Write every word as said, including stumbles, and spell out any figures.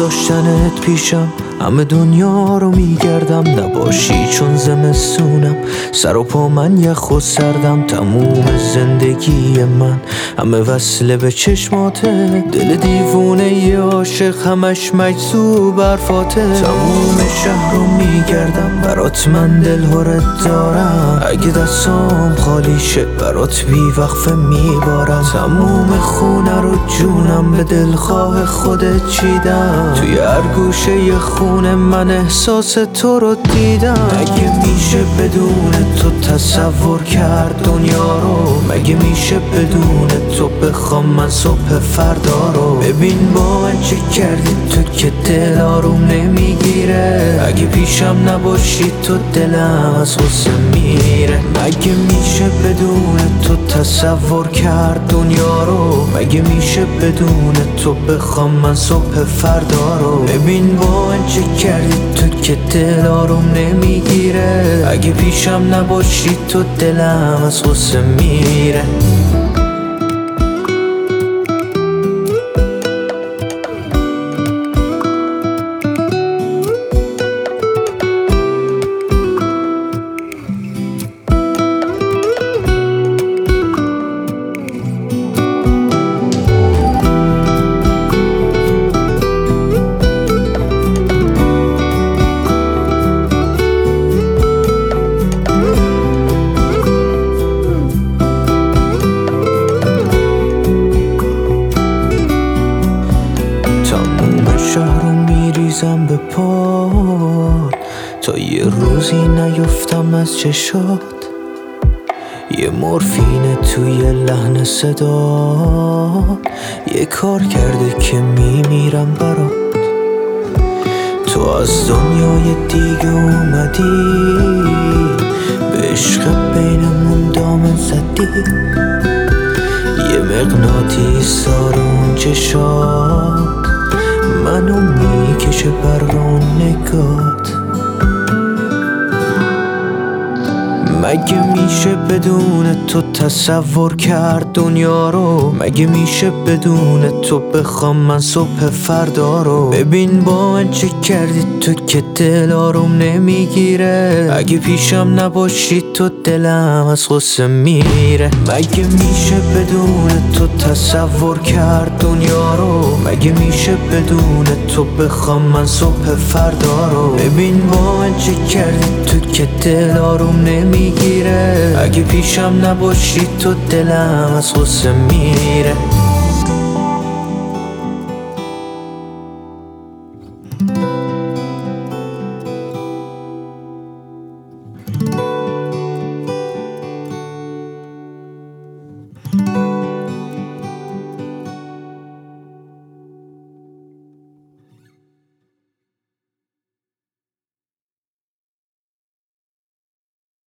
نداشتنت پیشم همه دنیا رو میگردم، نباشی چون زمستونم سر و پا من یخ و سردم. تموم زندگی من همه وصله به چشماته، دل دیوونه ی عاشق همش مجذوب حرفاته. تموم شهر رو میگردم برات من دل هرت دارم، اگه دستام خالی شه برات بی وقفه میبارم. تموم خونه رو جونم به دلخواه خودت چیدم، توی هر گوشه ی خونه من احساس تو رو دیدم. مگه میشه بدون تو تصور کرد دنیا رو، مگه میشه بدون تو بخوام من صبح فردا رو. ببین با من چه کردی تو که دل آروم نمیگیره، اگه پیشم نباشی تو دلم از غصه میره. مگه میشه بدون تو تصور کرد دنیا رو، مگه میشه بدون تو بخوام من صبح فردا رو. ببین با من چه کردی تو که دل آروم نمیگیره، اگه پیشم نباشی تو دلم از غصه میره. شهر رو میریزم به پات تا یه روزی نیفتم از چشات. یه مورفین توی لحن صدا یه کار کرده که میمیرم برات. تو از دنیای دیگه اومدی، به عشق بینمون دامن زدی. یه مغناطیس داره اون چشات، منو میکشه برقون نگات. مگه میشه بدون تو تصور کرد دنیا رو، مگه میشه بدون تو بخوام من صبح فردا رو. ببین با من چه کردی تو که دل آروم نمیگیره، اگه پیشم نباشی تو دلم از غصه میره. مگه میشه بدون تو تصور کرد دنیا رو، مگه میشه بدون تو بخوام من صبح فردا رو. ببین با من چه کردی تو که دل آروم نمیگیره، اگه پیشم نباشی تو دلم از غصه میره.